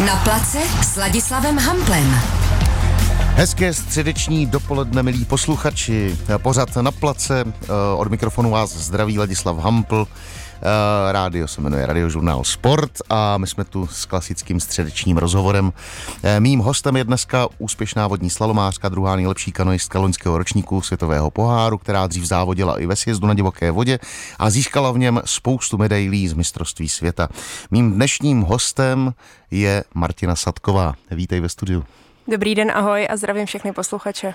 Na place s Ladislavem Hamplem. Hezké středeční dopoledne, milí posluchači. Pořad Na place, od mikrofonu vás zdraví Ladislav Hampl. Rádio se jmenuje Radiožurnál Sport a my jsme tu s klasickým středečním rozhovorem. Mým hostem je dneska úspěšná vodní slalomářka, druhá nejlepší kanoistka loňského ročníku světového poháru, která dřív závodila i ve sjezdu na divoké vodě a získala v něm spoustu medailí z mistrovství světa. Mým dnešním hostem je Martina Sadková. Vítej ve studiu. Dobrý den, ahoj a zdravím všechny posluchače.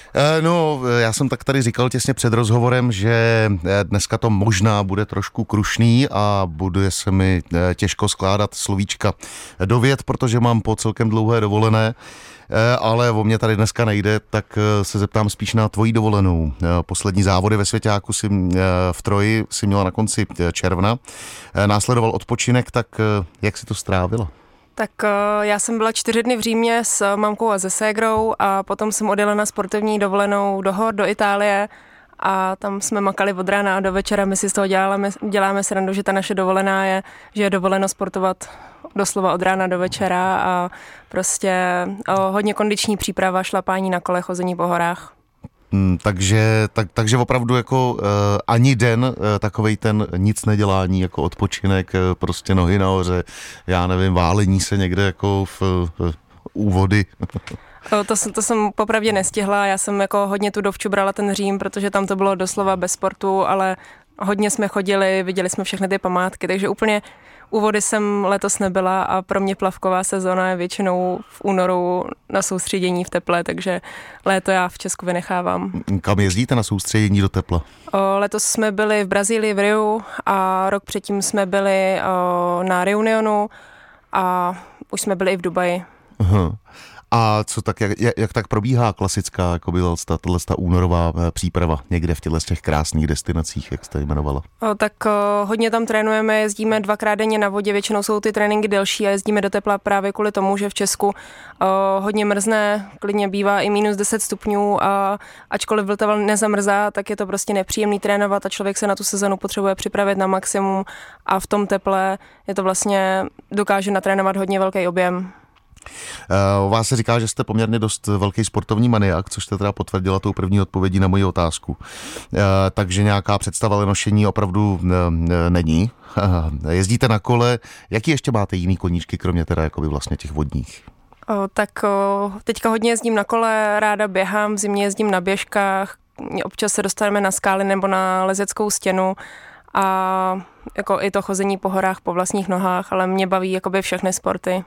Já jsem tak tady říkal těsně před rozhovorem, že dneska to možná bude trošku krušný a bude se mi těžko skládat slovíčka do vět, protože mám po celkem dlouhé dovolené, ale o mě tady dneska nejde, tak se zeptám spíš na tvoji dovolenou. Poslední závody ve Svěťáku v Troji si měla na konci června. Následoval odpočinek, tak jak si to strávila? Tak já jsem byla 4 dny v Římě s mamkou a se ségrou a potom jsem odjela na sportovní dovolenou do hor, do Itálie a tam jsme makali od rána do večera. My si z toho děláme srandu, že ta naše dovolená je, že je dovoleno sportovat doslova od rána do večera a prostě hodně kondiční příprava, šlapání na kole, chození po horách. Takže opravdu jako ani den takovej ten nic nedělání, jako odpočinek, prostě nohy nahoře, já nevím, válení se někde jako v úvody. To jsem popravdě nestihla, já jsem jako hodně tu dovču brala ten Řím, protože tam to bylo doslova bez sportu, ale hodně jsme chodili, viděli jsme všechny ty památky, takže úplně u vody jsem letos nebyla a pro mě plavková sezóna je většinou v únoru na soustředění v teple, takže léto já v Česku vynechávám. Kam jezdíte na soustředění do tepla? Letos jsme byli v Brazílii v Riu a rok předtím jsme byli na Reunionu a už jsme byli i v Dubaji. Aha. A co tak, jak tak probíhá klasická, jako byla ta únorová příprava někde v těch krásných destinacích, jak jste jmenovala? Tak hodně tam trénujeme, jezdíme 2krát denně na vodě, většinou jsou ty tréninky delší a jezdíme do tepla právě kvůli tomu, že v Česku hodně mrzne, klidně bývá i minus 10 stupňů a ačkoliv Vltava nezamrzá, tak je to prostě nepříjemný trénovat a člověk se na tu sezonu potřebuje připravit na maximum a v tom teple je to vlastně dokáže natrénovat hodně velký objem. O vás se říká, že jste poměrně dost velký sportovní maniak, což jste teda potvrdila tou první odpovědí na moji otázku. Takže nějaká představa lenošení opravdu není. Jezdíte na kole. Jaký ještě máte jiný koníčky, kromě teda jakoby vlastně těch vodních? Teďka hodně jezdím na kole, ráda běhám, v zimě jezdím na běžkách, občas se dostaneme na skály nebo na lezeckou stěnu a jako i to chození po horách po vlastních nohách, ale mě baví jakoby všechny sporty.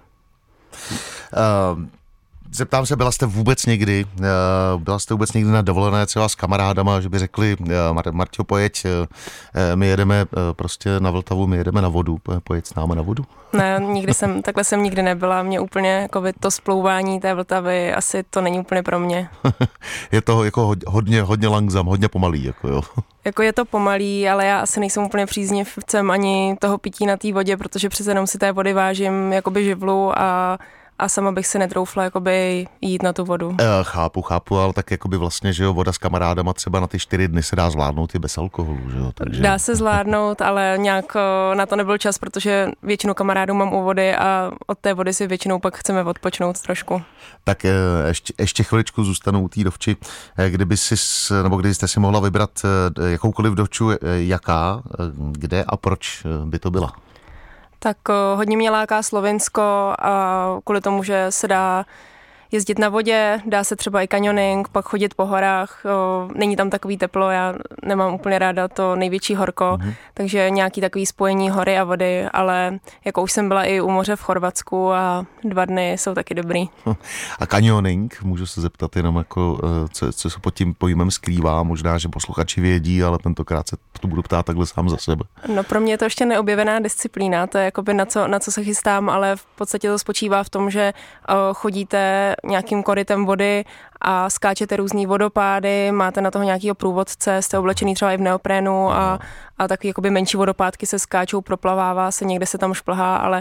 Zeptám se, byla jste vůbec někdy na dovolené třeba s kamarádama, že by řekli, Marťo, pojeď, my jedeme prostě na Vltavu, my jedeme na vodu, pojeď s námi na vodu? Ne, takhle jsem nikdy nebyla, mě úplně jako to splouvání té Vltavy, asi to není úplně pro mě. Je to jako hodně langsam, hodně pomalý, jako jo. Jako je to pomalý, ale já asi nejsem úplně příznivcem ani toho pití na té vodě, protože přece jenom si té vody vážím jakoby živlu a sama bych si netroufla jakoby jít na tu vodu. Chápu, ale tak jakoby vlastně, že jo, voda s kamarádama třeba na ty 4 dny se dá zvládnout i bez alkoholu, že jo? Takže... Dá se zvládnout, ale nějak na to nebyl čas, protože většinu kamarádů mám u vody a od té vody si většinou pak chceme odpočnout trošku. Tak ještě chviličku zůstanu u té dovči. Kdyby jste si mohla vybrat jakoukoliv dovču, jaká, kde a proč by to byla? Tak hodně mě láká Slovinsko a kvůli tomu, že se dá jezdit na vodě, dá se třeba i kanioning, pak chodit po horách, není tam takový teplo, já nemám úplně ráda to největší horko, takže nějaký takový spojení hory a vody, ale jako už jsem byla i u moře v Chorvatsku a 2 dny jsou taky dobrý. A kanioning, můžu se zeptat jenom jako, co se pod tím pojmem skrývá, možná, že posluchači vědí, ale tentokrát se to budu ptát takhle sám za sebe. No pro mě je to ještě neobjevená disciplína, to je jakoby na co se chystám, ale v podstatě to spočívá v tom, že chodíte nějakým korytem vody a skáčete různý vodopády, máte na toho nějakýho průvodce, jste oblečený třeba i v neoprénu a takový jakoby menší vodopádky se skáčou, proplavává se, někde se tam šplhá, ale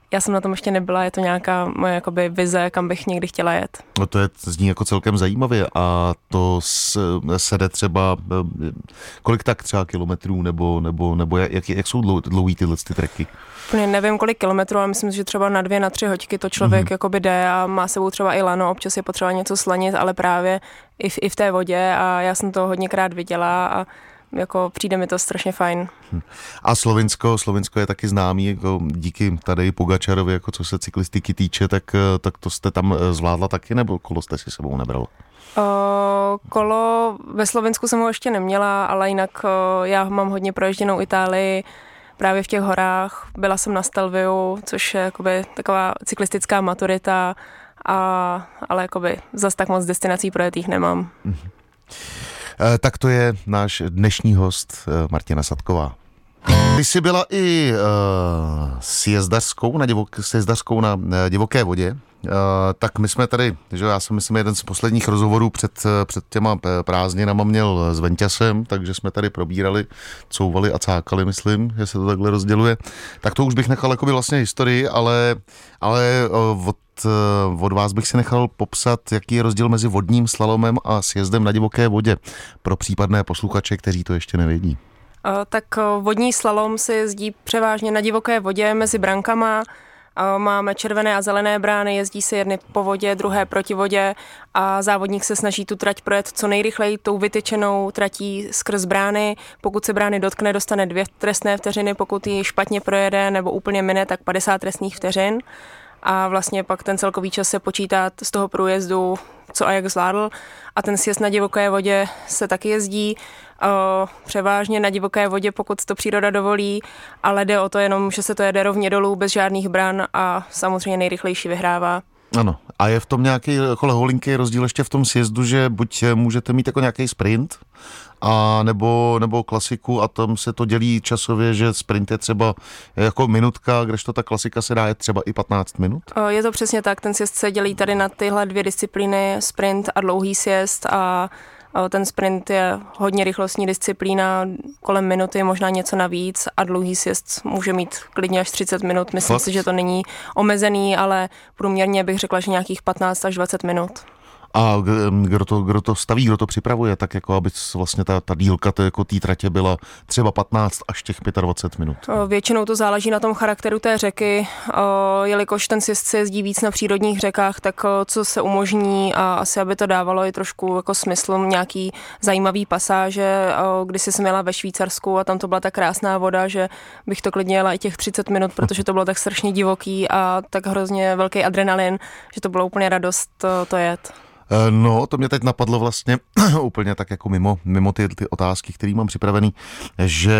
já jsem na tom ještě nebyla, je to nějaká moje jakoby vize, kam bych někdy chtěla jet. No to zní jako celkem zajímavě a to se jde třeba, kolik tak třeba kilometrů, nebo jak jsou dlouhý tyhle treky? Úplně nevím, kolik kilometrů, ale myslím, že třeba na 2-3 hoďky to člověk jakoby jde a má sebou třeba i lano, občas je potřeba něco slanit, ale právě i v té vodě a já jsem to hodněkrát viděla a jako přijde mi to strašně fajn. A Slovinsko je taky známý, jako díky tady Pogačarovi, jako co se cyklistiky týče, tak to jste tam zvládla taky, nebo kolo jste si sebou nebrala? Kolo ve Slovinsku jsem ho ještě neměla, ale jinak já mám hodně proježděnou Itálii, právě v těch horách. Byla jsem na Stelviu, což je jakoby taková cyklistická maturita, ale jakoby zas tak moc destinací projetých nemám. Tak to je náš dnešní host Martina Sadková. Ty jsi byla i sjezdařskou na divoké vodě, tak my jsme tady, že já jsem myslím jeden z posledních rozhovorů před těma prázdninama měl s Venťasem, takže jsme tady probírali, couvali a cákali, myslím, že se to takhle rozděluje. Tak to už bych nechal jakoby vlastně historii, ale od vás bych si nechal popsat, jaký je rozdíl mezi vodním slalomem a sjezdem na divoké vodě pro případné posluchače, kteří to ještě nevědí. Tak vodní slalom se jezdí převážně na divoké vodě mezi brankama. Máme červené a zelené brány, jezdí se jedny po vodě, druhé proti vodě a závodník se snaží tu trať projet co nejrychleji tou vytyčenou tratí skrz brány. Pokud se brány dotkne, dostane 2 trestné vteřiny, pokud ji špatně projede nebo úplně mine, tak 50 trestných vteřin. A vlastně pak ten celkový čas se počítá z toho průjezdu, co a jak zvládl. A ten sjezd na divoké vodě se taky jezdí převážně na divoké vodě, pokud to příroda dovolí, ale jde o to jenom, že se to jede rovně dolů bez žádných bran a samozřejmě nejrychlejší vyhrává. Ano. A je v tom nějaký jako leholinký rozdíl ještě v tom sjezdu, že buď můžete mít jako nějaký sprint, a nebo klasiku a tam se to dělí časově, že sprint je třeba jako minutka, kdežto ta klasika se dá jet třeba i 15 minut? Je to přesně tak, ten sjezd se dělí tady na tyhle 2 disciplíny, sprint a dlouhý sjezd a ten sprint je hodně rychlostní disciplína, kolem minuty, možná něco navíc a dlouhý sjezd může mít klidně až 30 minut. Myslím si, že to není omezený, ale průměrně bych řekla, že nějakých 15 až 20 minut. A kdo to staví, kdo to připravuje, tak jako aby vlastně ta dílka jako té tratě byla třeba 15 až těch 25 minut? Většinou to záleží na tom charakteru té řeky, jelikož ten sjezd se jezdí víc na přírodních řekách, tak co se umožní a asi aby to dávalo i trošku jako smysl, nějaký zajímavý pasáže, když jsem jela ve Švýcarsku a tam to byla tak krásná voda, že bych to klidně jela i těch 30 minut, protože to bylo tak strašně divoký a tak hrozně velký adrenalin, že to bylo úplně radost to jet. No, to mě teď napadlo vlastně úplně tak jako mimo ty otázky, které mám připravený, že,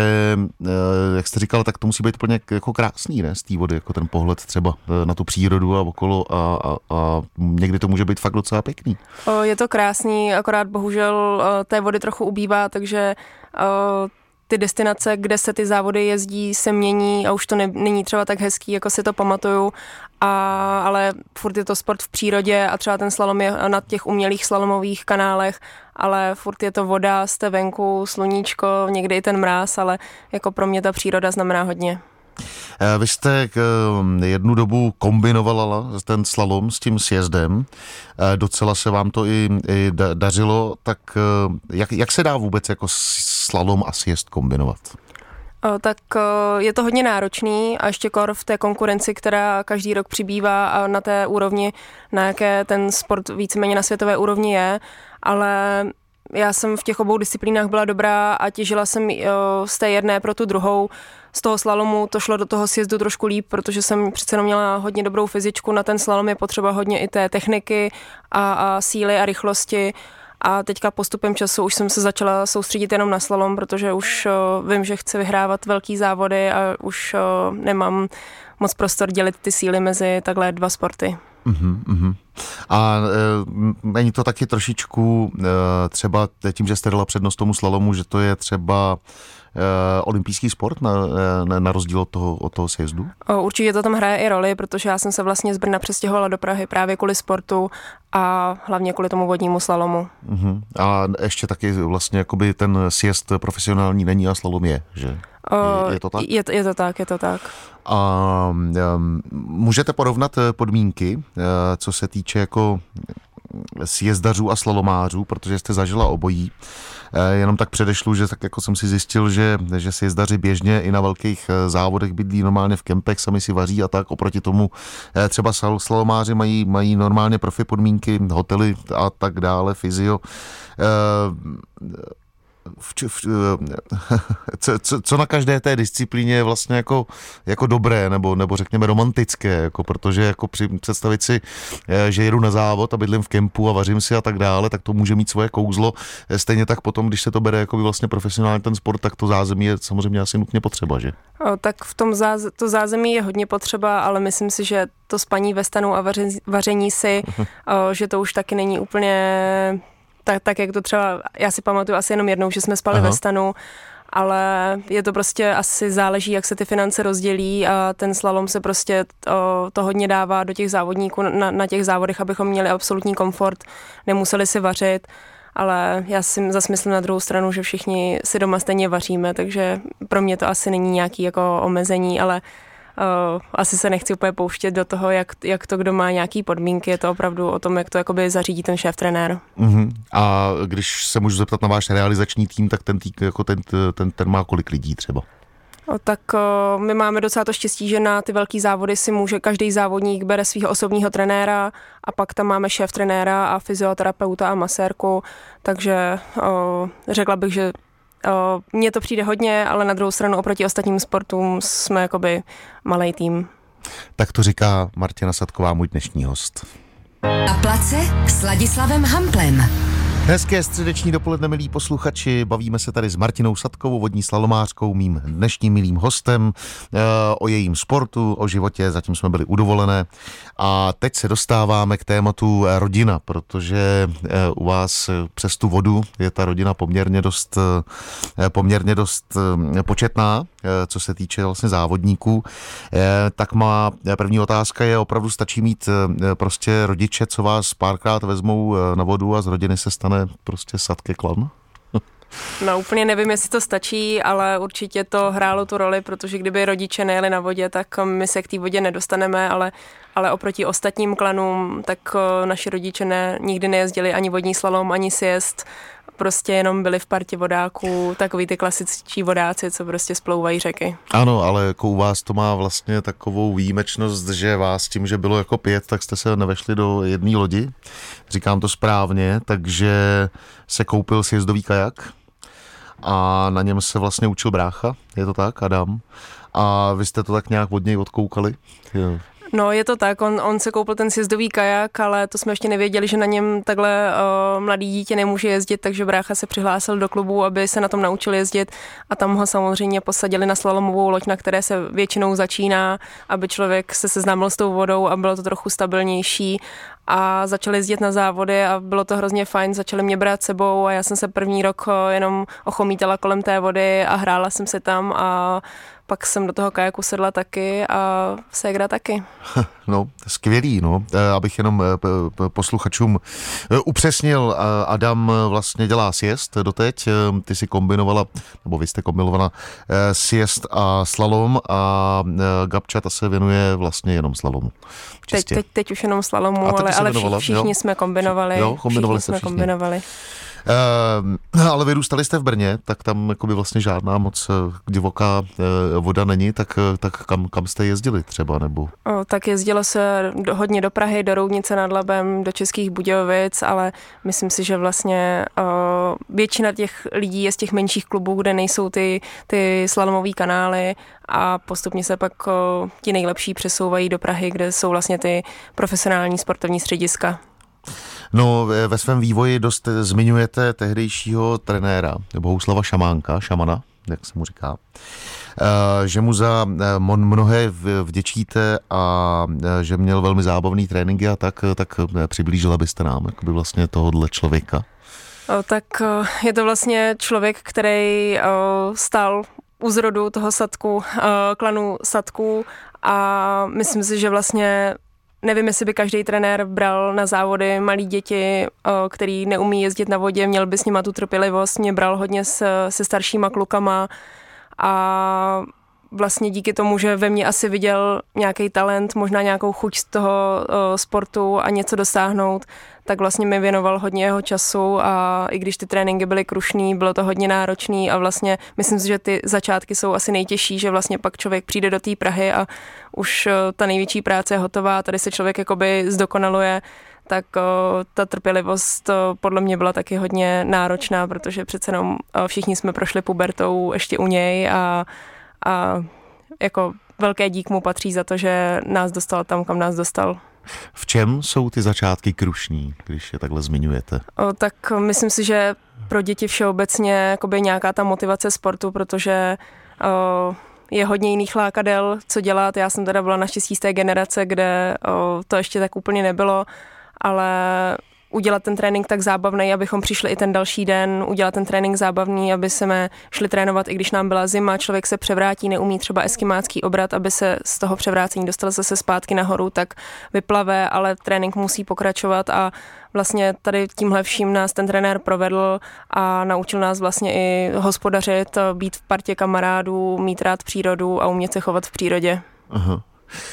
jak jste říkal, tak to musí být úplně jako krásný, ne, z té vody, jako ten pohled třeba na tu přírodu a okolo a někdy to může být fakt docela pěkný. Je to krásný, akorát bohužel té vody trochu ubývá, takže ty destinace, kde se ty závody jezdí, se mění a už to není třeba tak hezký, jako si to pamatuju, ale furt je to sport v přírodě a třeba ten slalom je na těch umělých slalomových kanálech, ale furt je to voda, jste venku, sluníčko, někdy i ten mráz, ale jako pro mě ta příroda znamená hodně. Vy jste jednu dobu kombinovala ten slalom s tím sjezdem, docela se vám to i dařilo, tak jak se dá vůbec jako slalom a sjezd kombinovat? Tak je to hodně náročný a ještě kor v té konkurenci, která každý rok přibývá a na té úrovni, na jaké ten sport víceméně na světové úrovni je, ale já jsem v těch obou disciplínách byla dobrá a těžila jsem z té jedné pro tu druhou. Z toho slalomu to šlo do toho sjezdu trošku líp, protože jsem přece jenom měla hodně dobrou fyzičku. Na ten slalom je potřeba hodně i té techniky a síly a rychlosti. A teďka postupem času už jsem se začala soustředit jenom na slalom, protože už vím, že chci vyhrávat velký závody a už nemám moc prostor dělit ty síly mezi takhle 2 sporty. A není to taky trošičku třeba tím, že jste dala přednost tomu slalomu, že to je třeba olympijský sport na rozdíl od toho sjezdu? Určitě to tam hraje i roli, protože já jsem se vlastně z Brna přestěhovala do Prahy právě kvůli sportu a hlavně kvůli tomu vodnímu slalomu. A ještě taky vlastně jakoby ten sjezd profesionální není a slalom je, že? Je to tak? Je to tak. A můžete porovnat podmínky, co se týče jako sjezdařů a slalomářů, protože jste zažila obojí. Jenom tak předešlu, že tak jako jsem si zjistil, že sjezdaři běžně i na velkých závodech bydlí normálně v kempech, sami si vaří a tak. Oproti tomu třeba slalomáři mají normálně profi podmínky, hotely a tak dále, fyzio. Co na každé té disciplíně je vlastně jako dobré nebo řekněme romantické, jako protože jako představit si, že jedu na závod a bydlím v kempu a vařím si a tak dále, tak to může mít svoje kouzlo. Stejně tak potom, když se to bere jako vlastně profesionálně ten sport, tak to zázemí je samozřejmě asi nutně potřeba, že? Tak v tom to zázemí je hodně potřeba, ale myslím si, že to spaní ve stanu a vaření si, že to už taky není úplně tak, jak to třeba, já si pamatuju asi jenom jednou, že jsme spali ve stanu, ale je to prostě asi záleží, jak se ty finance rozdělí a ten slalom se prostě to hodně dává do těch závodníků na těch závodech, abychom měli absolutní komfort, nemuseli si vařit, ale já si zase myslím na druhou stranu, že všichni si doma stejně vaříme, takže pro mě to asi není nějaký jako omezení, ale asi se nechci úplně pouštět do toho, jak to kdo má nějaký podmínky, je to opravdu o tom, jak to jakoby zařídí ten šéf-trenér. A když se můžu zeptat na váš realizační tým, tak ten má kolik lidí třeba? Tak my máme docela to štěstí, že na ty velký závody si může každý závodník bere svého osobního trenéra a pak tam máme šéf-trenéra a fyzioterapeuta a masérku, takže řekla bych, že mně to přijde hodně, ale na druhou stranu oproti ostatním sportům jsme jakoby malej tým. Tak to říká Martina Sadková, můj dnešní host. Na place s Ladislavem Hamplem. Hezké středeční dopoledne, milí posluchači, bavíme se tady s Martinou Sadkovou, vodní slalomářkou, mým dnešním milým hostem, o jejím sportu, o životě, zatím jsme byli u dovolené a teď se dostáváme k tématu rodina, protože u vás přes tu vodu je ta rodina poměrně dost početná, co se týče vlastně závodníků. Tak má první otázka je, opravdu stačí mít prostě rodiče, co vás párkrát vezmou na vodu a z rodiny se stane prostě Sadke klan? No úplně nevím, jestli to stačí, ale určitě to hrálo tu roli, protože kdyby rodiče nejeli na vodě, tak my se k té vodě nedostaneme, ale oproti ostatním klanům, tak naši rodiče nikdy nejezdili ani vodní slalom, ani sjezd, prostě jenom byli v partě vodáků, takový ty klasičtí vodáci, co prostě splouvají řeky. Ano, ale jako u vás to má vlastně takovou výjimečnost, že vás tím, že bylo jako 5, tak jste se nevešli do jedné lodi, říkám to správně, takže se koupil sjezdový kajak a na něm se vlastně učil brácha, je to tak, Adam? A vy jste to tak nějak od něj odkoukali? Jo. No je to tak, on se koupil ten sjezdový kajak, ale to jsme ještě nevěděli, že na něm takhle mladý dítě nemůže jezdit, takže brácha se přihlásil do klubu, aby se na tom naučil jezdit a tam ho samozřejmě posadili na slalomovou loď, na které se většinou začíná, aby člověk se seznámil s tou vodou a bylo to trochu stabilnější a začali jezdit na závody a bylo to hrozně fajn, začali mě brát sebou a já jsem se první rok jenom ochomítala kolem té vody a hrála jsem se tam a pak jsem do toho kajaku sedla taky a ségra taky. No, skvělý, no. Abych jenom posluchačům upřesnil, Adam vlastně dělá sjezd doteď, ty si kombinovala, nebo vy jste kombinovala sjezd a slalom a Gabča ta se věnuje vlastně jenom slalomu. Teď už jenom slalomu, ale všichni jsme kombinovali. Jo, kombinovali. Ale vyrůstali jste v Brně, tak tam jakoby vlastně žádná moc divoká voda není, tak kam jste jezdili třeba, nebo? Tak jezdilo se hodně do Prahy, do Roudnice nad Labem, do Českých Budějovic, ale myslím si, že vlastně většina těch lidí je z těch menších klubů, kde nejsou ty slalomový kanály a postupně se pak ti nejlepší přesouvají do Prahy, kde jsou vlastně ty profesionální sportovní střediska. No, ve svém vývoji dost zmiňujete tehdejšího trenéra Bohuslava Šamana, jak se mu říká, že mu za mnohé vděčíte a že měl velmi zábavný tréninky a tak přiblížila byste nám jakoby vlastně tohohle člověka. Tak je to vlastně člověk, který stál u zrodu toho Sadku, klanu Sadků a myslím si, že vlastně nevím, jestli by každý trenér bral na závody malí děti, který neumí jezdit na vodě, měl by s nima tu trpělivost, mě bral hodně se staršíma klukama a vlastně díky tomu, že ve mně asi viděl nějaký talent, možná nějakou chuť z toho sportu a něco dosáhnout, tak vlastně mi věnoval hodně jeho času a i když ty tréninky byly krušný, bylo to hodně náročný a vlastně myslím si, že ty začátky jsou asi nejtěžší, že vlastně pak člověk přijde do té Prahy a už ta největší práce je hotová, tady se člověk jakoby zdokonaluje, tak ta trpělivost podle mě byla taky hodně náročná, protože přece jenom všichni jsme prošli pubertou ještě u něj a jako velké dík mu patří za to, že nás dostal tam, kam nás dostal. V čem jsou ty začátky krušní, když je takhle zmiňujete? Tak myslím si, že pro děti všeobecně jakoby nějaká ta motivace sportu, protože je hodně jiných lákadel, co dělat. Já jsem teda byla naštěstí z té generace, kde to ještě tak úplně nebylo, ale udělat ten trénink tak zábavný, abychom přišli i ten další den, udělat ten trénink zábavný, aby jsme šli trénovat, i když nám byla zima, člověk se převrátí, neumí třeba eskimácký obrat, aby se z toho převrácení dostal zase zpátky nahoru, tak vyplave, ale trénink musí pokračovat a vlastně tady tímhle vším nás ten trenér provedl a naučil nás vlastně i hospodařit, být v partě kamarádů, mít rád přírodu a umět se chovat v přírodě. Aha.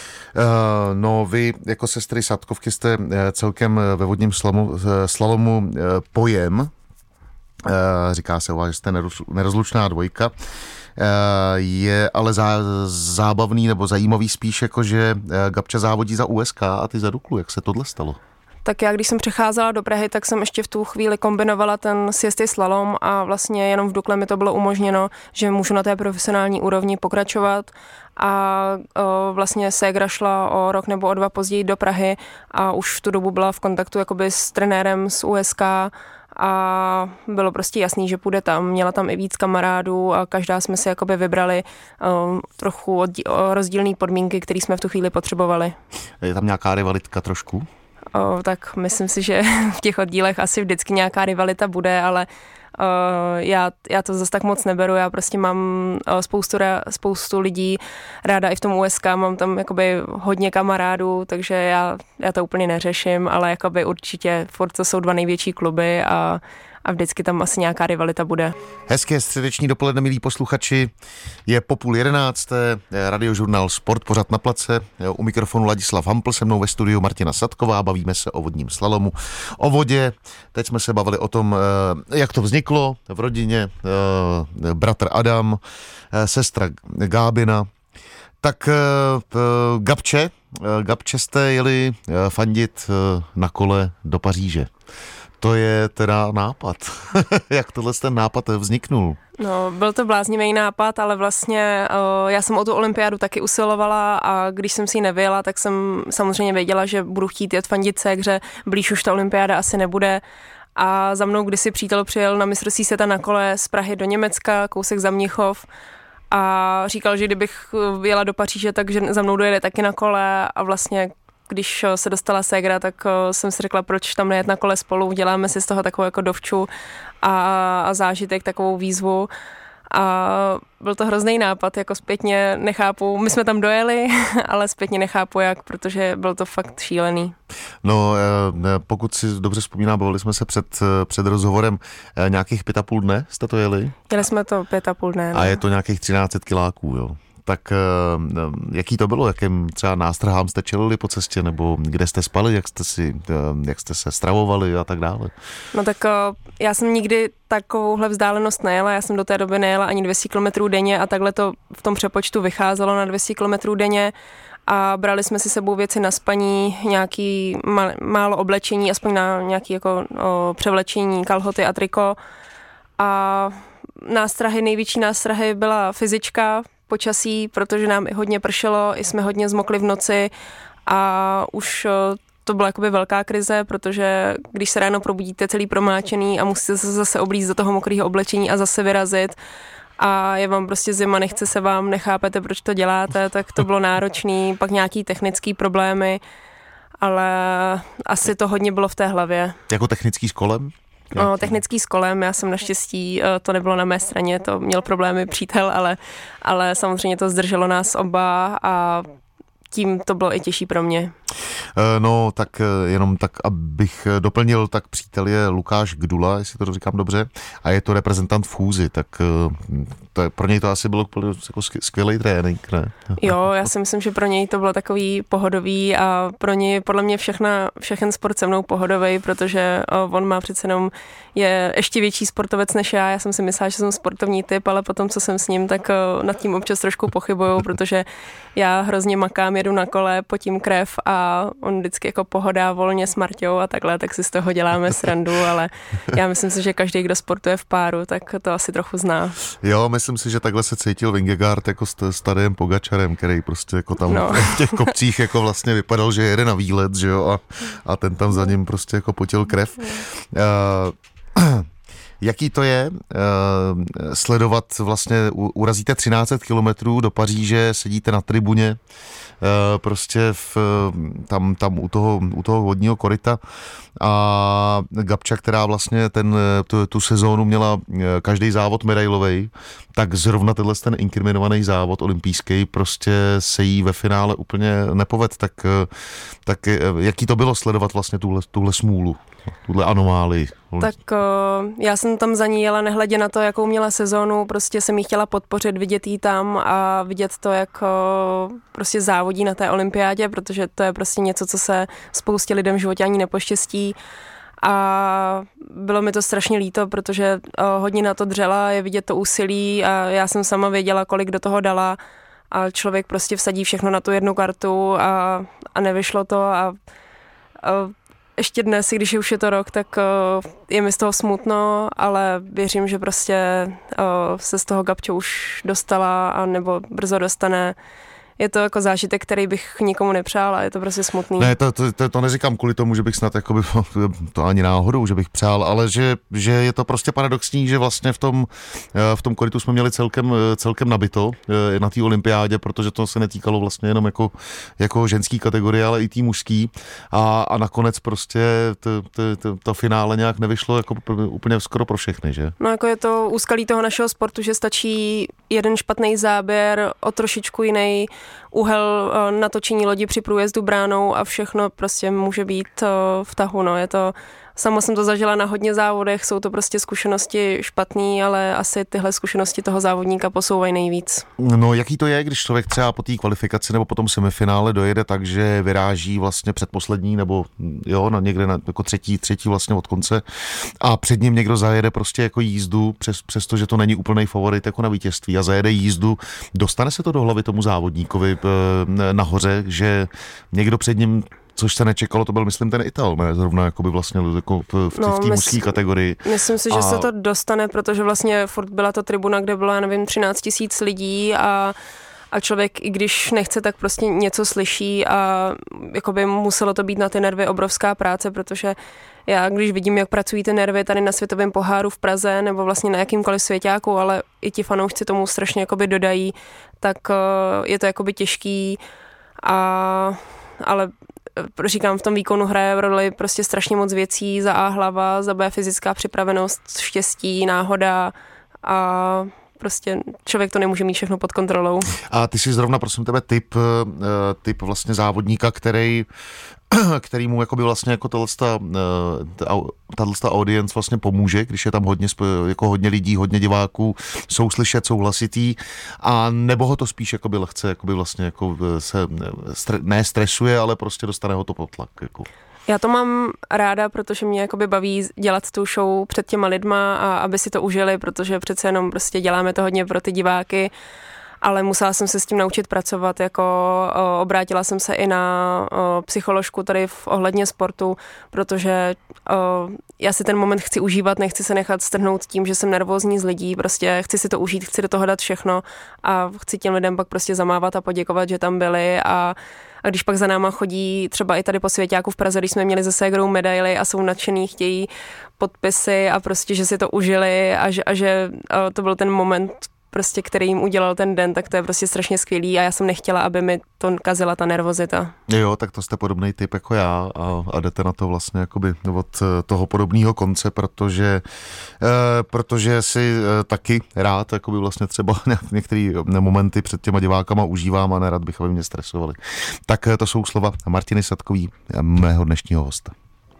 No vy jako sestry Sadkovky jste celkem ve vodním slalomu pojem, říká se o vás, že jste nerozlučná dvojka, je ale zábavný nebo zajímavý spíš jako, že Gabča závodí za USK a ty za Duklu. Jak se tohle stalo? Tak já, když jsem přecházela do Prahy, tak jsem ještě v tu chvíli kombinovala ten sjezdy slalom a vlastně jenom v Dukle mi to bylo umožněno, že můžu na té profesionální úrovni pokračovat a vlastně ségra šla o rok nebo o 2 později do Prahy a už v tu dobu byla v kontaktu jakoby s trenérem z USK a bylo prostě jasný, že půjde tam. Měla tam i víc kamarádů a každá jsme si jakoby vybrali trochu rozdílné podmínky, které jsme v tu chvíli potřebovali. Je tam nějaká rivalitka trošku? Tak myslím si, že v těch oddílech asi vždycky nějaká rivalita bude, ale já to zase tak moc neberu, já prostě mám spoustu lidí ráda i v tom USK, mám tam jakoby hodně kamarádů, takže já to úplně neřeším, ale jakoby určitě furt to jsou 2 největší kluby a vždycky tam asi nějaká rivalita bude. Hezké středeční dopoledne, milí posluchači. Je po 10:30, radiožurnál Sport, pořad na place. U mikrofonu Ladislav Hampl, se mnou ve studiu Martina Sadková. Bavíme se o vodním slalomu, o vodě. Teď jsme se bavili o tom, jak to vzniklo v rodině. Bratr Adam, sestra Gábina. Tak Gabče jste jeli fandit na kole do Paříže. To je teda nápad. Jak tohle ten nápad vzniknul? No, byl to bláznivý nápad, ale vlastně já jsem o tu olympiádu taky usilovala a když jsem si ji nevyjela, tak jsem samozřejmě věděla, že budu chtít jet fandit ségře, blíž už ta olympiáda asi nebude. A za mnou kdysi přítel přijel na mistrovství světa na kole z Prahy do Německa, kousek za Mnichov a říkal, že kdybych jela do Paříže, takže za mnou dojede taky na kole a vlastně když se dostala ségra, tak jsem si řekla, proč tam nejet na kole spolu, děláme si z toho takovou jako dovču a zážitek, takovou výzvu. A byl to hrozný nápad, jako zpětně nechápu, my jsme tam dojeli, ale zpětně nechápu jak, protože byl to fakt šílený. No, pokud si dobře vzpomínám, bavili jsme se před rozhovorem, nějakých 5,5 dne jste to jeli? Jeli jsme to 5,5 dne. A je to nějakých 13 kiláků, jo? Tak jaký to bylo? Jakým třeba nástrahám jste čelili po cestě? Nebo kde jste spali? Jak jste se stravovali a tak dále? No tak já jsem nikdy takovouhle vzdálenost nejela. Já jsem do té doby nejela ani 200 km denně a takhle to v tom přepočtu vycházelo na 200 km denně a brali jsme si sebou věci na spaní, nějaký málo oblečení, aspoň na nějaký jako převlečení, kalhoty a triko. A největší nástrahy byla fyzička, počasí, protože nám i hodně pršelo, i jsme hodně zmokli v noci a už to byla jakoby velká krize, protože když se ráno probudíte celý promáčený a musíte se zase oblíct do toho mokrého oblečení a zase vyrazit a je vám prostě zima, nechce se vám, nechápete, proč to děláte, tak to bylo náročný, pak nějaký technický problémy, ale asi to hodně bylo v té hlavě. Jako technický s kolem? Technický s kolem, já jsem naštěstí, to nebylo na mé straně, to měl problémy přítel, ale samozřejmě to zdrželo nás oba a tím to bylo i těžší pro mě. No, tak jenom tak, abych doplnil, tak přítel je Lukáš Gdula, jestli to říkám dobře, a je to reprezentant v Chůzi, tak to je, pro něj to asi bylo jako skvělý trénink, ne? Jo, já si myslím, že pro něj to bylo takový pohodový a pro něj podle mě všechen sport se mnou pohodový, protože on má přece jenom, je ještě větší sportovec než já jsem si myslela, že jsem sportovní typ, ale potom, co jsem s ním, tak nad tím občas trošku pochybuju, protože já hrozně makám, jedu na kole, potím krev a on vždycky jako pohodá volně s Marťou a takhle, tak si z toho děláme srandu, ale já myslím si, že každý, kdo sportuje v páru, tak to asi trochu zná. Jo, myslím si, že takhle se cítil Vingegaard jako s Tadejem Pogačarem, který prostě jako tam v těch kopcích jako vlastně vypadal, že jede na výlet, že jo, a ten tam za ním prostě jako potil krev. Jaký to je sledovat vlastně, urazíte 1300 kilometrů do Paříže, sedíte na tribuně, prostě tam u toho vodního koryta a Gabča, která vlastně tu sezónu měla každý závod medailovej, tak zrovna ten inkriminovaný závod olympijský prostě se jí ve finále úplně nepoved, tak jaký to bylo sledovat vlastně tuhle smůlu, tuhle anomálii? Tak já jsem tam za ní jela nehledě na to, jakou měla sezónu, prostě jsem jí chtěla podpořit, vidět jí tam a vidět to, jak prostě závodí na té olympiádě, protože to je prostě něco, co se spoustě lidem v životě ani nepoštěstí. A bylo mi to strašně líto, protože hodně na to dřela, je vidět to úsilí a já jsem sama věděla, kolik do toho dala a člověk prostě vsadí všechno na tu jednu kartu a nevyšlo to a ještě dnes, i když už je to rok, tak je mi z toho smutno, ale věřím, že prostě se z toho Gabča už dostala a nebo brzo dostane. Je to jako zážitek, který bych nikomu nepřál a je to prostě smutný. Ne, to neříkám kvůli tomu, že bych snad jakoby, to ani náhodou, že bych přál, ale že je to prostě paradoxní, že vlastně v tom korytu jsme měli celkem nabito na té olympiádě, protože to se netýkalo vlastně jenom jako ženský kategorie, ale i tý mužský a nakonec prostě to finále nějak nevyšlo jako úplně skoro pro všechny, že? No jako je to úskalí toho našeho sportu, že stačí jeden špatný záběr, o trošičku jiný úhel natočení lodi při průjezdu bránou a všechno prostě může být v tahu. No. Je to, sama jsem to zažila na hodně závodech, jsou to prostě zkušenosti špatný, ale asi tyhle zkušenosti toho závodníka posouvají nejvíc. No jaký to je, když člověk třeba po té kvalifikaci nebo po tom semifinále dojede tak, že vyráží vlastně předposlední nebo jo, někde jako třetí vlastně od konce a před ním někdo zajede prostě jako jízdu, přestože to není úplnej favorit jako na vítězství a zajede jízdu, dostane se to do hlavy tomu závodníkovi nahoře, že někdo před ním, což se nečekalo, to byl, myslím, ten Ital, ne? Zrovna jakoby vlastně jako v té mužské kategorii. Myslím si, že se to dostane, protože vlastně furt byla to tribuna, kde bylo, já nevím, 13 000 lidí a člověk, i když nechce, tak prostě něco slyší a jakoby muselo to být na ty nervy obrovská práce, protože já, když vidím, jak pracují ty nervy tady na světovém poháru v Praze nebo vlastně na jakýmkoliv svěťáku, ale i ti fanoušci tomu strašně jakoby dodají, tak je to jakoby těžký, ale říkám, v tom výkonu hraje roli prostě strašně moc věcí, za A hlava, za B fyzická připravenost, štěstí, náhoda a prostě člověk to nemůže mít všechno pod kontrolou. A ty jsi zrovna, prosím tebe, typ vlastně závodníka, kterýmu jakoby vlastně jako tato audience vlastně pomůže, když je tam hodně lidí, hodně diváků, jsou slyšet, jsou hlasitý, a nebo ho to spíš jakoby lehce jakoby vlastně jako se ne stresuje, ale prostě dostane ho to pod tlak. Jako. Já to mám ráda, protože mě jakoby baví dělat tu show před těma lidma a aby si to užili, protože přece jenom prostě děláme to hodně pro ty diváky, ale musela jsem se s tím naučit pracovat, jako obrátila jsem se i na psycholožku tady ohledně sportu, protože já si ten moment chci užívat, nechci se nechat strhnout tím, že jsem nervózní z lidí, prostě chci si to užít, chci do toho dát všechno a chci těm lidem pak prostě zamávat a poděkovat, že tam byli a když pak za náma chodí třeba i tady po svěťáku v Praze, když jsme měli se ségrou medaily a jsou nadšený, chtějí podpisy a prostě, že si to užili a že to byl ten moment prostě který jim udělal ten den, tak to je prostě strašně skvělý a já jsem nechtěla, aby mi to kazila ta nervozita. Jo, tak to jste podobný typ jako já a jdete na to vlastně jakoby od toho podobného konce, protože si taky rád jakoby vlastně třeba některé momenty před těma divákama užívám a nerad bych, aby mě stresovali. Tak to jsou slova Martiny Sadkový, mého dnešního hosta.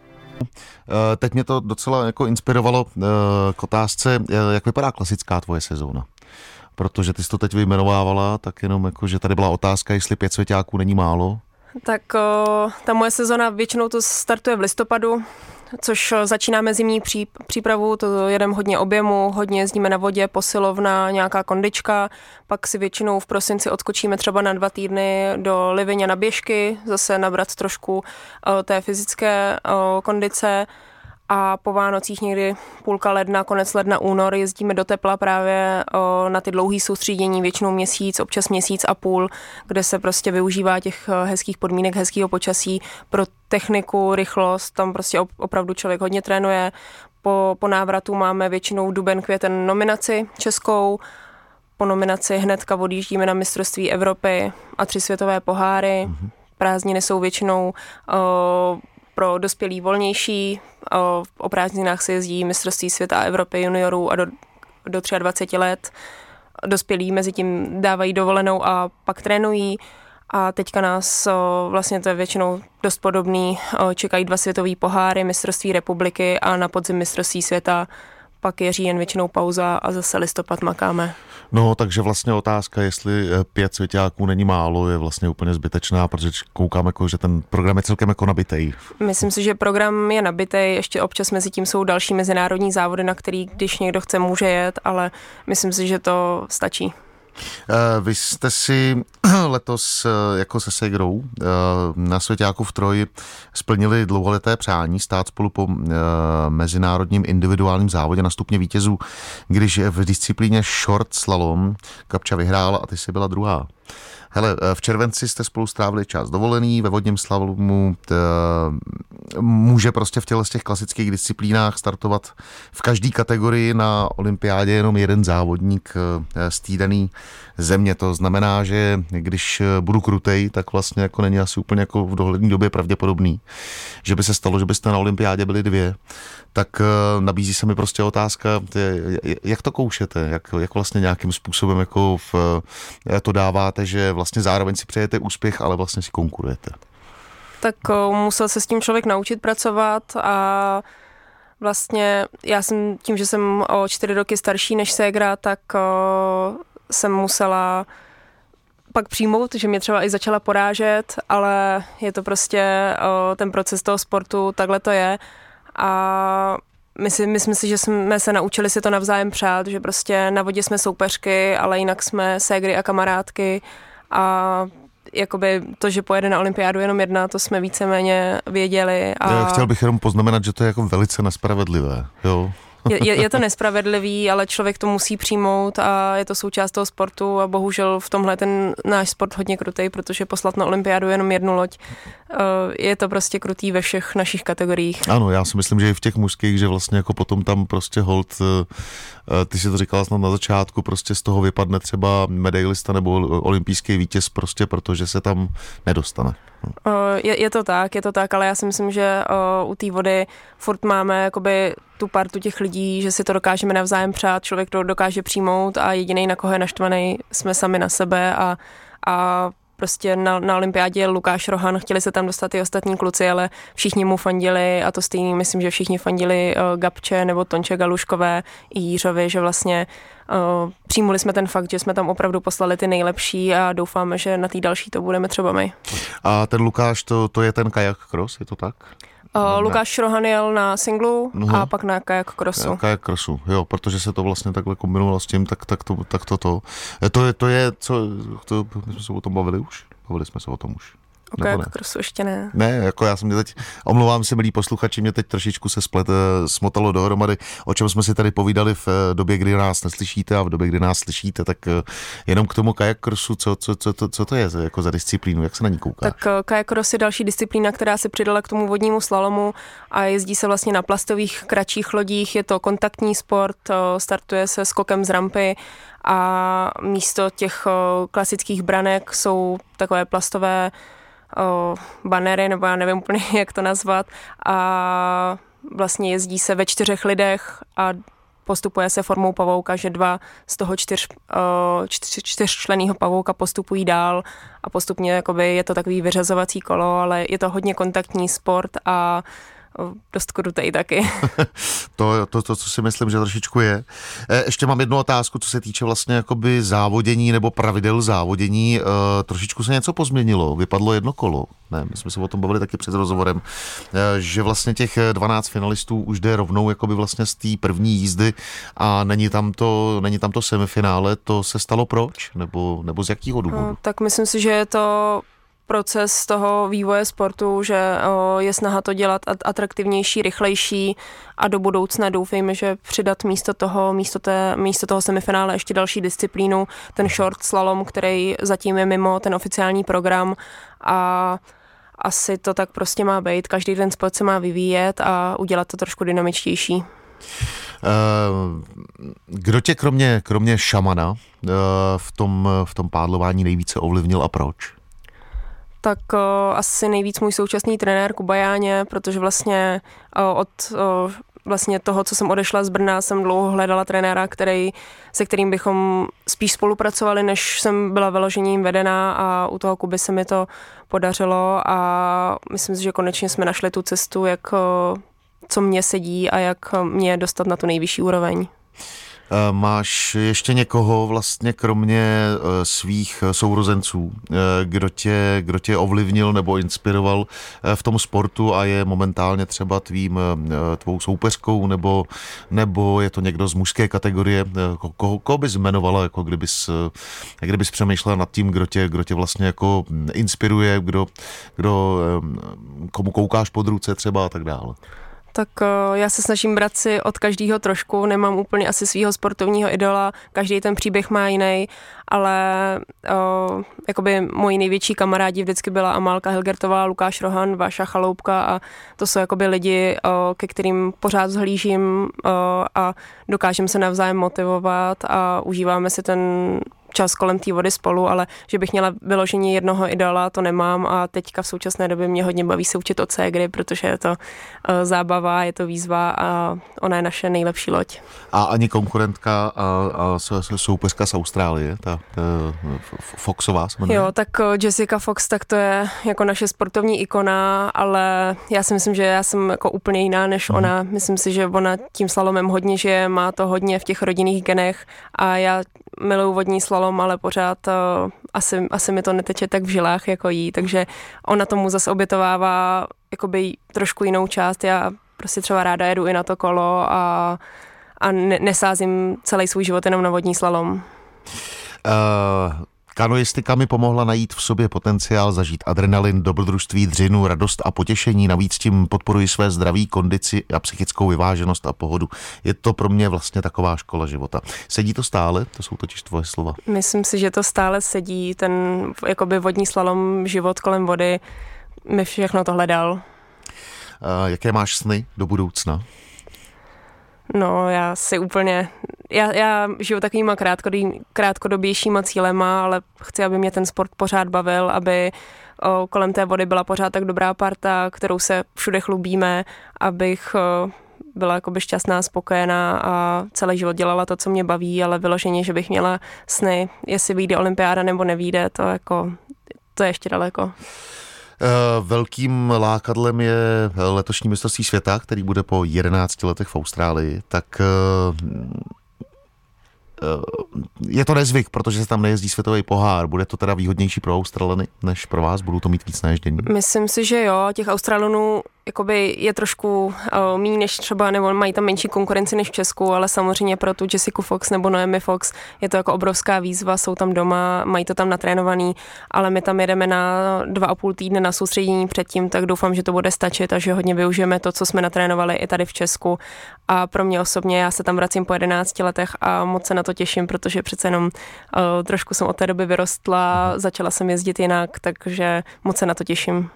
Teď mě to docela jako inspirovalo k otázce, jak vypadá klasická tvoje sezóna. Protože ty jsi to teď vyjmenovávala, tak jenom jako, že tady byla otázka, jestli 5 svěťáků není málo. Tak ta moje sezona většinou to startuje v listopadu, což začínáme zimní přípravu, to jedeme hodně objemu, hodně jezdíme na vodě, posilovna, nějaká kondička, pak si většinou v prosinci odskočíme třeba na 2 týdny do Livině na běžky, zase nabrat trošku té fyzické kondice a po Vánocích někdy půlka ledna, konec ledna, únor jezdíme do tepla právě na ty dlouhý soustředění, většinou měsíc, občas měsíc a půl, kde se prostě využívá těch hezkých podmínek, hezkého počasí pro techniku, rychlost, tam prostě opravdu člověk hodně trénuje. Po návratu máme většinou duben, květen nominaci českou, po nominaci hnedka odjíždíme na mistrovství Evropy a 3 světové poháry. Prázdniny jsou většinou pro dospělí volnější. O prázdninách se jezdí mistrovství světa a Evropy juniorů a do 23 let. Dospělí mezi tím dávají dovolenou a pak trénují. A teďka nás, vlastně to je většinou dost podobný, čekají 2 světové poháry, mistrovství republiky a na podzim mistrovství světa. Pak je říjen, většinou pauza a zase listopad makáme. No, takže vlastně otázka, jestli 5 svěťáků není málo, je vlastně úplně zbytečná, protože koukám, jako, že ten program je celkem jako nabitej. Myslím si, že program je nabitej, ještě občas mezi tím jsou další mezinárodní závody, na který, když někdo chce, může jet, ale myslím si, že to stačí. Vy jste si letos jako se Segrou na svěťáku v Troji splnili dlouholeté přání stát spolu po mezinárodním individuálním závodě na stupně vítězů, když v disciplíně short slalom Kapča vyhrála a ty jsi byla druhá. Hele, v červenci jste spolu strávili čas dovolený, ve vodním slalomu může prostě v těch klasických disciplínách startovat v každé kategorii na olympiádě jenom jeden závodník z té dané země. To znamená, že když budu krutej, tak vlastně jako není asi úplně jako v dohledné době pravděpodobný, že by se stalo, že byste na olympiádě byli 2. Tak nabízí se mi prostě otázka, jak to koušete, jak vlastně nějakým způsobem jako to dáváte, že vlastně zároveň si přejete úspěch, ale vlastně si konkurujete. Tak musel se s tím člověk naučit pracovat a vlastně já jsem tím, že jsem o 4 roky starší než ségra, tak jsem musela pak přijmout, že mě třeba i začala porážet, ale je to prostě ten proces toho sportu, takhle to je. A myslím si, že jsme se naučili si to navzájem přát, že prostě na vodě jsme soupeřky, ale jinak jsme ségry a kamarádky a jakoby to, že pojede na olympiádu jenom jedna, to jsme víceméně věděli. A chtěl bych jenom poznamenat, že to je jako velice nespravedlivé, jo. Je to nespravedlivý, ale člověk to musí přijmout a je to součást toho sportu a bohužel v tomhle ten náš sport hodně krutej, protože poslat na olympiádu jenom jednu loď, je to prostě krutý ve všech našich kategoriích. Ano, já si myslím, že i v těch mužských, že vlastně jako potom tam prostě hold, ty si to říkala snad na začátku, prostě z toho vypadne třeba medailista nebo olympijský vítěz prostě, protože se tam nedostane. Je to tak, ale já si myslím, že u té vody furt máme jakoby tu partu těch lidí, že si to dokážeme navzájem přát, člověk to dokáže přijmout a jedinej, na koho je naštvaný, jsme sami na sebe a prostě na olympiádě Lukáš Rohan, chtěli se tam dostat i ostatní kluci, ale všichni mu fandili a to stejný, myslím, že všichni fandili Gabče nebo Tonče Galuškové i Jířovi, že vlastně přijmuli jsme ten fakt, že jsme tam opravdu poslali ty nejlepší a doufáme, že na té další to budeme třeba my. A ten Lukáš, to je ten kajak cross, je to tak? Lukáš Rohan jel na singlu a pak na kajak crossu. Kajak crossu, jo, protože se to vlastně takhle kombinovalo s tím, tak to. To je, co, my jsme se o tom bavili už? Bavili jsme se o tom už. O kajakrosu ještě ne. Ne, jako já jsem mě teď, omlouvám se, milí posluchači, mě teď trošičku se smotalo dohromady, o čem jsme si tady povídali v době, kdy nás neslyšíte a v době, kdy nás slyšíte, tak jenom k tomu kajakrosu, co to je jako za disciplínu, jak se na ní koukáš? Tak kajakros je další disciplína, která se přidala k tomu vodnímu slalomu a jezdí se vlastně na plastových kratších lodích, je to kontaktní sport, startuje se skokem z rampy a místo těch klasických branek jsou takové plastové banery, nebo já nevím úplně, jak to nazvat, a vlastně jezdí se ve 4 lidech a postupuje se formou pavouka, že 2 z toho 4členného pavouka postupují dál a postupně jakoby je to takový vyřazovací kolo, ale je to hodně kontaktní sport a dost krutej taky. To, co si myslím, že trošičku je. Ještě mám jednu otázku, co se týče vlastně jakoby závodění nebo pravidel závodění. Trošičku se něco pozměnilo, vypadlo jedno kolo. Ne, my jsme se o tom bavili taky před rozhovorem, že vlastně těch 12 finalistů už jde rovnou jakoby vlastně z té první jízdy a není tam to semifinále. To se stalo proč? Nebo z jakého důvodu? Tak myslím si, že je to proces toho vývoje sportu, že je snaha to dělat atraktivnější, rychlejší a do budoucna doufejme, že přidat místo toho semifinále ještě další disciplínu, ten short slalom, který zatím je mimo ten oficiální program a asi to tak prostě má být. Každý ten sport se má vyvíjet a udělat to trošku dynamičtější. Kdo tě kromě šamana v tom pádlování nejvíce ovlivnil a proč? Tak asi nejvíc můj současný trenér Kuba Jáně, protože vlastně od vlastně toho, co jsem odešla z Brna, jsem dlouho hledala trenéra, se kterým bychom spíš spolupracovali, než jsem byla vyložením vedená a u toho Kuby se mi to podařilo a myslím si, že konečně jsme našli tu cestu, co mě sedí a jak mě dostat na tu nejvyšší úroveň. Máš ještě někoho vlastně kromě svých sourozenců, kdo tě ovlivnil nebo inspiroval v tom sportu a je momentálně třeba tvou soupeřkou nebo je to někdo z mužské kategorie? Koho bys jmenovala, jako kdybys přemýšlela nad tím, kdo tě vlastně jako inspiruje, komu koukáš pod ruce třeba a tak dále? Tak já se snažím brát si od každého trošku, nemám úplně asi svýho sportovního idola, každý ten příběh má jiný, ale jakoby moji největší kamarádi vždycky byla Amálka Hilgertová, Lukáš Rohan, Váša Chaloupka a to jsou jakoby lidi, ke kterým pořád vzhlížím a dokážeme se navzájem motivovat a užíváme si ten čas kolem té vody spolu, ale že bych měla vyložení jednoho idola, to nemám a teďka v současné době mě hodně baví se učit od ségry, protože je to zábava, je to výzva a ona je naše nejlepší loď. A ani konkurentka a soupeřka z Austrálie, ta Foxová se jmenuje? Jo, tak Jessica Fox, tak to je jako naše sportovní ikona, ale já si myslím, že já jsem jako úplně jiná než ona. Myslím si, že ona tím slalomem hodně žije, má to hodně v těch rodinných genech a já miluju vodní slalom, ale pořád asi mi to neteče tak v žilách jako jí, takže ona tomu zase obětovává jakoby trošku jinou část. Já prostě třeba ráda jedu i na to kolo a nesázím celý svůj život jenom na vodní slalom. Kanoistika mi pomohla najít v sobě potenciál zažít adrenalin, dobrodružství, dřinu, radost a potěšení. Navíc tím podporuji své zdraví, kondici a psychickou vyváženost a pohodu. Je to pro mě vlastně taková škola života. Sedí to stále? To jsou totiž tvoje slova. Myslím si, že to stále sedí. Ten jakoby vodní slalom, život kolem vody, mi všechno to hledal. Jaké máš sny do budoucna? No, já žiju takovýma krátkodobějšíma cílema, ale chci, aby mě ten sport pořád bavil, aby kolem té vody byla pořád tak dobrá parta, kterou se všude chlubíme, abych byla jakoby šťastná, spokojená a celý život dělala to, co mě baví, ale vyloženě, že bych měla sny, jestli vyjde olympiáda nebo nevyjde, to je ještě daleko. Velkým lákadlem je letošní mistrovství světa, který bude po 11 letech v Austrálii, tak je to nezvyk, protože se tam nejezdí světový pohár. Bude to teda výhodnější pro Australany než pro vás? Budou to mít víc naježdění? Myslím si, že jo. Těch Australanů jakoby je trošku méně než třeba, nebo mají tam menší konkurenci než v Česku, ale samozřejmě pro tu Jessica Fox nebo Noemi Fox je to jako obrovská výzva, jsou tam doma, mají to tam natrénovaný, ale my tam jedeme na 2,5 týdne na soustředění předtím, tak doufám, že to bude stačit a že hodně využijeme to, co jsme natrénovali i tady v Česku. A pro mě osobně, já se tam vracím po 11 letech a moc se na to těším, protože přece jenom trošku jsem od té doby vyrostla, začala jsem jezdit jinak, takže moc se na to těším.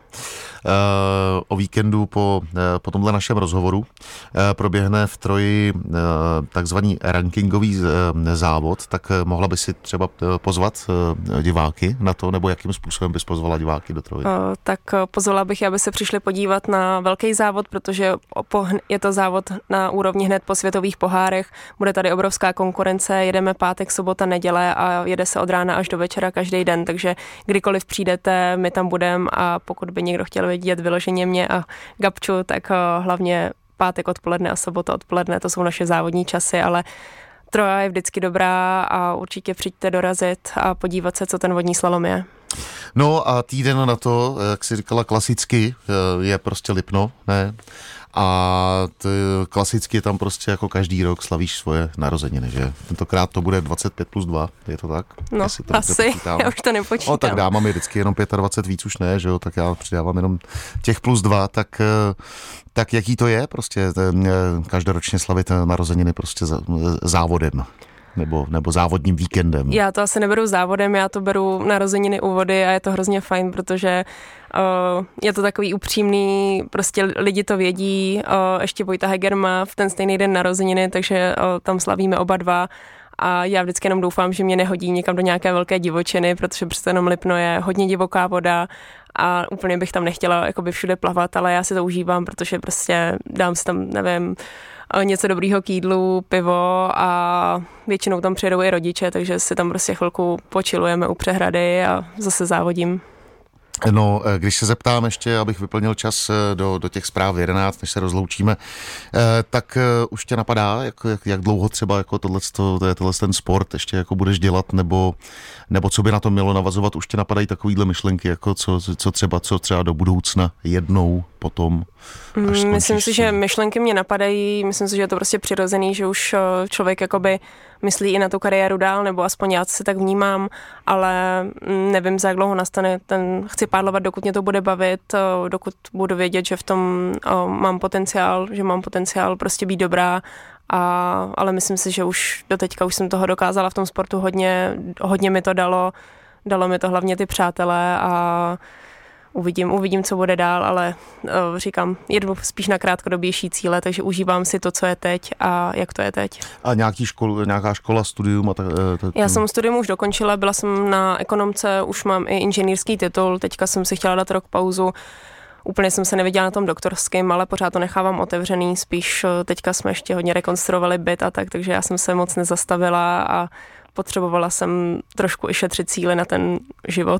O víkendu po tomhle našem rozhovoru proběhne v Troji takzvaný rankingový závod, tak mohla by si třeba pozvat diváky na to, nebo jakým způsobem bys pozvala diváky do Troje? Tak pozvala bych, aby se přišli podívat na velký závod, protože je to závod na úrovni hned po světových pohárech. Bude tady obrovská konkurence, jedeme pátek, sobota, neděle a jede se od rána až do večera každý den, takže kdykoliv přijdete, my tam budeme a pokud by někdo chtěl vidět vyloženě mě a Gabču, tak hlavně pátek odpoledne a sobota odpoledne, to jsou naše závodní časy, ale Troja je vždycky dobrá a určitě přijďte dorazit a podívat se, co ten vodní slalom je. No a týden na to, jak jsi říkala, klasicky je prostě Lipno, ne? A klasicky tam prostě jako každý rok slavíš svoje narozeniny, že? Tentokrát to bude 25+2, je to tak? No, asi, já už to nepočítám. No tak dámám je vždycky jenom 25, víc už ne, že jo? Tak já přidávám jenom těch +2, tak jaký to je prostě každoročně slavit narozeniny prostě závodem? Nebo závodním víkendem. Já to asi neberu závodem, já to beru narozeniny u vody a je to hrozně fajn, protože je to takový upřímný, prostě lidi to vědí, ještě Vojta Heger má v ten stejný den narozeniny, takže tam slavíme oba dva a já vždycky jenom doufám, že mě nehodí někam do nějaké velké divočiny, protože přece jenom Lipno je hodně divoká voda a úplně bych tam nechtěla jakoby všude plavat, ale já si to užívám, protože prostě dám si tam, nevím, něco dobrýho k jídlu, pivo a většinou tam přijedou i rodiče, takže si tam prostě chvilku počilujeme u přehrady a zase závodím. No, když se zeptám ještě, abych vyplnil čas do těch zpráv 11, než se rozloučíme, tak už tě napadá, jak dlouho třeba jako tohle ten sport ještě jako budeš dělat, nebo co by na to mělo navazovat, už tě napadají takovýhle myšlenky, jako co třeba do budoucna jednou potom, až myslím si, že myšlenky mě napadají, myslím si, že je to prostě přirozený, že už člověk jakoby myslí i na tu kariéru dál, nebo aspoň já se tak vnímám, ale nevím, za jak dlouho nastane chci pádlovat, dokud mě to bude bavit, dokud budu vědět, že v tom mám potenciál prostě být dobrá, ale myslím si, že už doteďka už jsem toho dokázala v tom sportu hodně mi to dalo mi to hlavně ty přátelé a uvidím, co bude dál, ale říkám, jedu spíš na krátkodobější cíle, takže užívám si to, co je teď a jak to je teď. A nějaká škola, studium? Já jsem studium už dokončila, byla jsem na ekonomce, už mám i inženýrský titul, teďka jsem si chtěla dát rok pauzu. Úplně jsem se neviděla na tom doktorském, ale pořád to nechávám otevřený, spíš teďka jsme ještě hodně rekonstruovali byt a tak, takže já jsem se moc nezastavila a potřebovala jsem trošku i šetřit síly na ten život.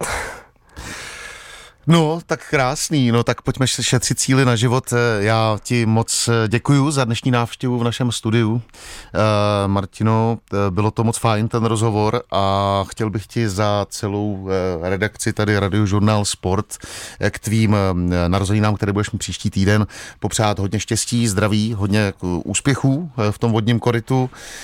No, tak krásný, no tak pojďme šetřit cíly na život. Já ti moc děkuju za dnešní návštěvu v našem studiu. Martino, bylo to moc fajn ten rozhovor a chtěl bych ti za celou redakci tady Radiožurnál Sport k tvým narozeninám, které budeš mít příští týden, popřát hodně štěstí, zdraví, hodně úspěchů v tom vodním korytu